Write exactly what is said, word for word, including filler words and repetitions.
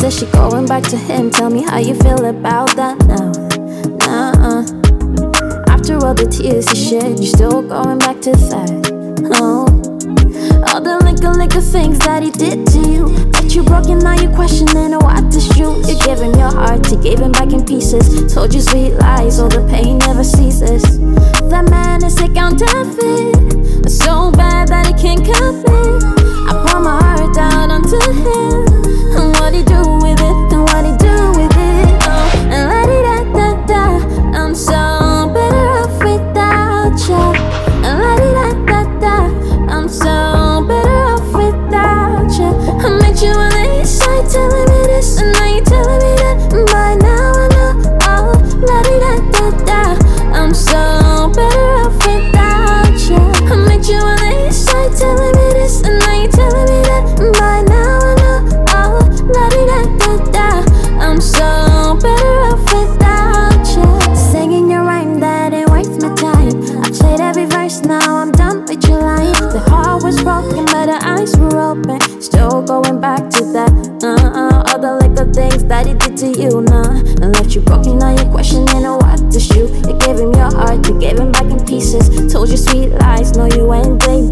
says she going back to him. Tell me how you feel about that now. Nah, after all the tears he shed, you still going back to that. Oh, all the little, little things that he did to you, that you broke and now you questioning what is true. You gave him your heart, he gave him back in pieces. Told you sweet lies, all the pain never ceases. That man is a counterfeit, so bad that he can't commit. I pour my heart out onto him, and what he do with it, and what he do with it. Oh, and la di da da da, I'm so better off without you. And la di da da da, I'm so better off without you. I met you on the east side, telling me this, and now you telling me that. And by now I know, oh, la di da da da, I'm so better off without you. I met you on the east side, telling me this, and now you telling me that. And by now I know, oh, la di da da da, I'm so better off without you. Singing your rhyme, that ain't worth my time. I played every verse, now I'm done with your line. The heart was broken, but the eyes were open. Still going back to that. Uh-uh, all the little things that he did to you, nah. And left you broken, now you're questioning what to shoot. You gave him your heart, you gave him back in pieces. Told you sweet lies, no you ain't blame